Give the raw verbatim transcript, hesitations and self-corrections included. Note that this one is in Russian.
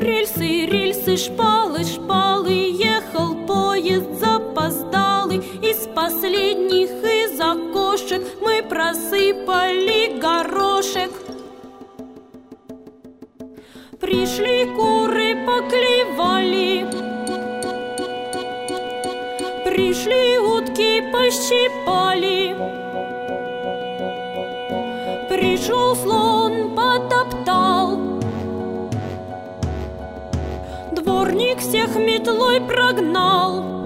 Рельсы, рельсы, шпалы, шпалы, ехал поезд запоздалый. Из последних из окошек мы просыпали горошек. Пришли куры, поклевали, пришли утки, пощипали. Пришел слон, потоптал, дворник всех метлой прогнал.